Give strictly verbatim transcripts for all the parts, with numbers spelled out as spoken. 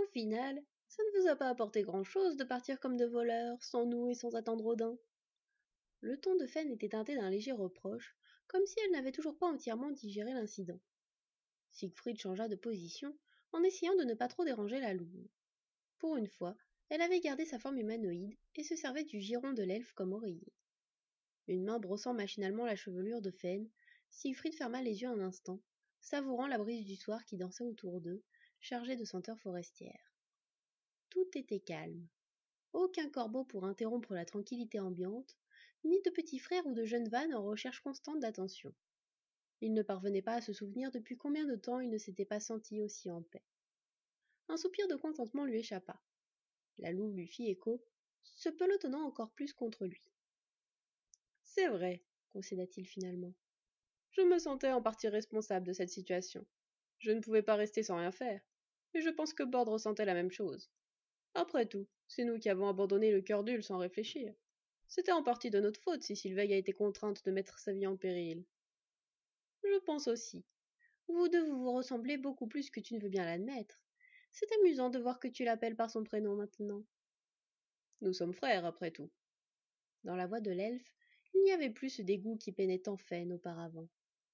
final, ça ne vous a pas apporté grand-chose de partir comme de voleurs, sans nous et sans attendre Odin. Le ton de Fen était teinté d'un léger reproche, comme si elle n'avait toujours pas entièrement digéré l'incident. Siegfried changea de position, en essayant de ne pas trop déranger la louve. Pour une fois, elle avait gardé sa forme humanoïde et se servait du giron de l'elfe comme oreiller. Une main brossant machinalement la chevelure de Fen, Siegfried ferma les yeux un instant, savourant la brise du soir qui dansait autour d'eux, chargée de senteurs forestières. Tout était calme. Aucun corbeau pour interrompre la tranquillité ambiante, ni de petits frères ou de jeunes vannes en recherche constante d'attention. Il ne parvenait pas à se souvenir depuis combien de temps il ne s'était pas senti aussi en paix. Un soupir de contentement lui échappa. La louve lui fit écho, se pelotonnant encore plus contre lui. C'est vrai, concéda-t-il finalement. Je me sentais en partie responsable de cette situation. Je ne pouvais pas rester sans rien faire, et je pense que Bord ressentait la même chose. Après tout, c'est nous qui avons abandonné le cœur d'Ul sans réfléchir. C'était en partie de notre faute si Sylvain a été contrainte de mettre sa vie en péril. Je pense aussi. Vous deux vous vous ressemblez beaucoup plus que tu ne veux bien l'admettre. C'est amusant de voir que tu l'appelles par son prénom maintenant. Nous sommes frères, après tout. Dans la voix de l'elfe, il n'y avait plus ce dégoût qui peinait tant Fen auparavant.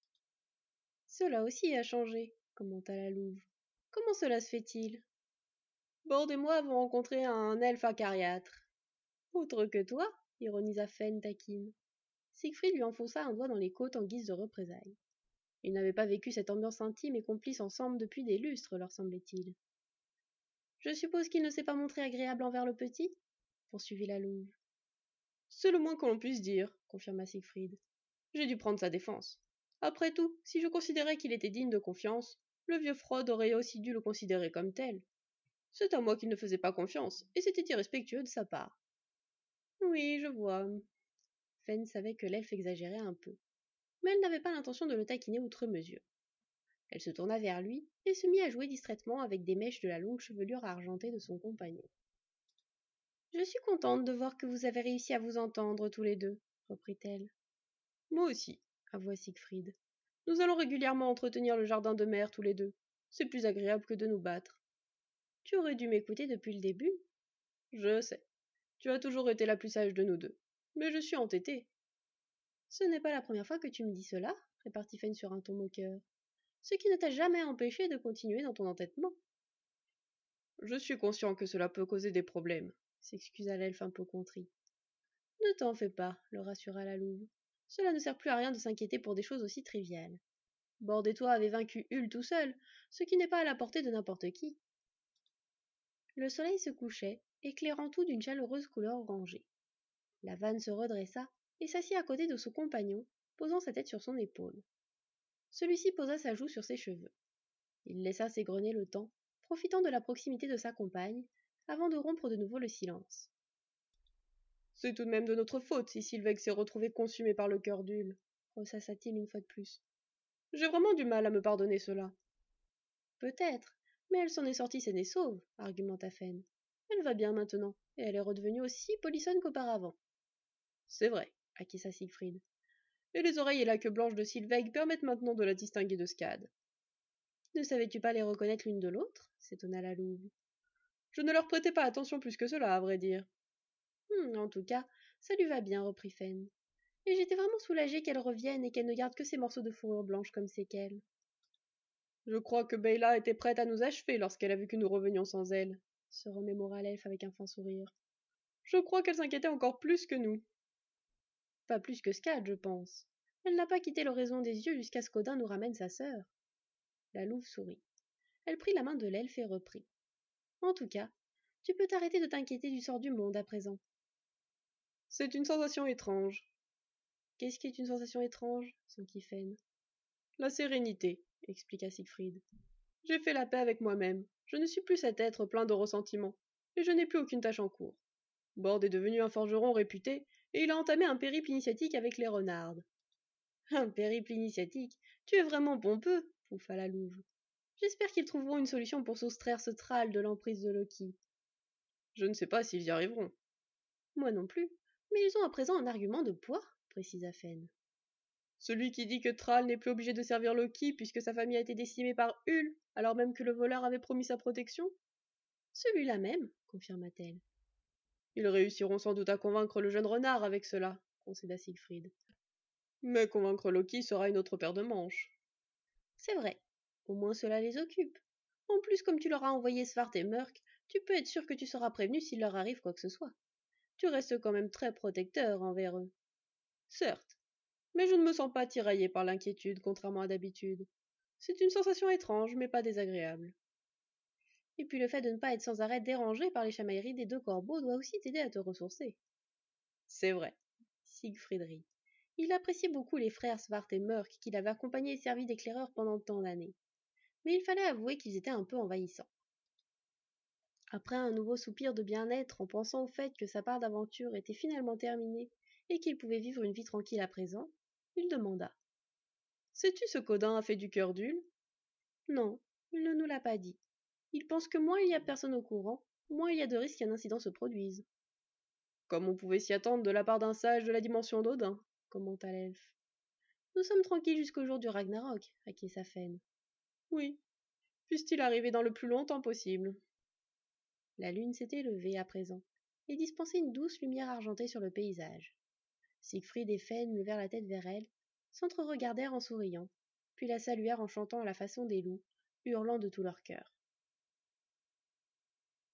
Cela aussi a changé, commenta la louve. Comment cela se fait-il? Bord et moi avons rencontré un elfe acariâtre. Autre que toi, ironisa Fen taquine. Siegfried lui enfonça un doigt dans les côtes en guise de représailles. Ils n'avaient pas vécu cette ambiance intime et complice ensemble depuis des lustres, leur semblait-il. Je suppose qu'il ne s'est pas montré agréable envers le petit? Poursuivit la louve. C'est le moins que l'on puisse dire, confirma Siegfried. J'ai dû prendre sa défense. Après tout, si je considérais qu'il était digne de confiance, le vieux Frode aurait aussi dû le considérer comme tel. C'est à moi qu'il ne faisait pas confiance, et c'était irrespectueux de sa part. Oui, je vois. Fen savait que l'elfe exagérait un peu, mais elle n'avait pas l'intention de le taquiner outre mesure. Elle se tourna vers lui et se mit à jouer distraitement avec des mèches de la longue chevelure argentée de son compagnon. Je suis contente de voir que vous avez réussi à vous entendre tous les deux, reprit-elle. Moi aussi, avoua Siegfried. Nous allons régulièrement entretenir le jardin de mer tous les deux. C'est plus agréable que de nous battre. Tu aurais dû m'écouter depuis le début. Je sais. Tu as toujours été la plus sage de nous deux. Mais je suis entêtée. Ce n'est pas la première fois que tu me dis cela, répartit Fen sur un ton moqueur. Ce qui ne t'a jamais empêché de continuer dans ton entêtement. Je suis conscient que cela peut causer des problèmes, s'excusa l'elfe un peu contrit. Ne t'en fais pas, le rassura la louve. Cela ne sert plus à rien de s'inquiéter pour des choses aussi triviales. Bord et toi avez vaincu Hul tout seul, ce qui n'est pas à la portée de n'importe qui. Le soleil se couchait, éclairant tout d'une chaleureuse couleur orangée. La vanne se redressa et s'assit à côté de son compagnon, posant sa tête sur son épaule. Celui-ci posa sa joue sur ses cheveux. Il laissa s'égrener le temps, profitant de la proximité de sa compagne, avant de rompre de nouveau le silence. C'est tout de même de notre faute si Sylveg s'est retrouvé consumé par le cœur d'Hul, ressassa-t-il une fois de plus. J'ai vraiment du mal à me pardonner cela. Peut-être, mais elle s'en est sortie saine et sauve, argumenta Fen. Elle va bien maintenant, et elle est redevenue aussi polissonne qu'auparavant. C'est vrai, acquiesça Siegfried. Et les oreilles et la queue blanche de Sylveg permettent maintenant de la distinguer de Skad. Ne savais-tu pas les reconnaître l'une de l'autre? S'étonna la louve. Je ne leur prêtais pas attention plus que cela, à vrai dire. Hum, en tout cas, ça lui va bien, reprit Fen. Et j'étais vraiment soulagée qu'elle revienne et qu'elle ne garde que ces morceaux de fourrure blanche comme séquelles. Je crois que Beyla était prête à nous achever lorsqu'elle a vu que nous revenions sans elle, se remémora l'elfe avec un fin sourire. Je crois qu'elle s'inquiétait encore plus que nous. Pas plus que Skad, je pense. Elle n'a pas quitté l'horizon des yeux jusqu'à ce qu'Odin nous ramène sa sœur. La louve sourit. Elle prit la main de l'elfe et reprit. En tout cas, tu peux t'arrêter de t'inquiéter du sort du monde à présent. C'est une sensation étrange. Qu'est-ce qui est une sensation étrange? S'enquit Fen. La sérénité, expliqua Siegfried. J'ai fait la paix avec moi-même. Je ne suis plus cet être plein de ressentiments, et je n'ai plus aucune tâche en cours. Bord est devenu un forgeron réputé, et il a entamé un périple initiatique avec les renardes. Un périple initiatique? Tu es vraiment pompeux, pouffa la louve. J'espère qu'ils trouveront une solution pour soustraire ce Thrall de l'emprise de Loki. Je ne sais pas s'ils y arriveront. Moi non plus, mais ils ont à présent un argument de poids, précisa Fen. Celui qui dit que Thrall n'est plus obligé de servir Loki puisque sa famille a été décimée par Hul, alors même que le voleur avait promis sa protection? Celui-là même, confirma-t-elle. Ils réussiront sans doute à convaincre le jeune renard avec cela, concéda Siegfried. Mais convaincre Loki sera une autre paire de manches. C'est vrai, au moins cela les occupe. En plus, comme tu leur as envoyé Svart et Murk, tu peux être sûr que tu seras prévenu s'il leur arrive quoi que ce soit. Tu restes quand même très protecteur envers eux. Certes, mais je ne me sens pas tiraillé par l'inquiétude, contrairement à d'habitude. C'est une sensation étrange, mais pas désagréable. Et puis le fait de ne pas être sans arrêt dérangé par les chamailleries des deux corbeaux doit aussi t'aider à te ressourcer. C'est vrai. Siegfried rit. Il appréciait beaucoup les frères Svart et Murk qu'il avait accompagnés et servi d'éclaireurs pendant tant d'années. Mais il fallait avouer qu'ils étaient un peu envahissants. Après un nouveau soupir de bien-être en pensant au fait que sa part d'aventure était finalement terminée et qu'il pouvait vivre une vie tranquille à présent, il demanda. Sais-tu ce qu'Odin a fait du cœur d'Ul? Non, il ne nous l'a pas dit. Il pense que moins il y a personne au courant, moins il y a de risques qu'un incident se produise. Comme on pouvait s'y attendre de la part d'un sage de la dimension d'Odin, commenta l'elfe. Nous sommes tranquilles jusqu'au jour du Ragnarok, acquiesça Fenn. Oui, puisse-t-il arriver dans le plus longtemps possible. La lune s'était levée à présent, et dispensait une douce lumière argentée sur le paysage. Siegfried et Fenn levèrent la tête vers elle, s'entre-regardèrent en souriant, puis la saluèrent en chantant à la façon des loups, hurlant de tout leur cœur.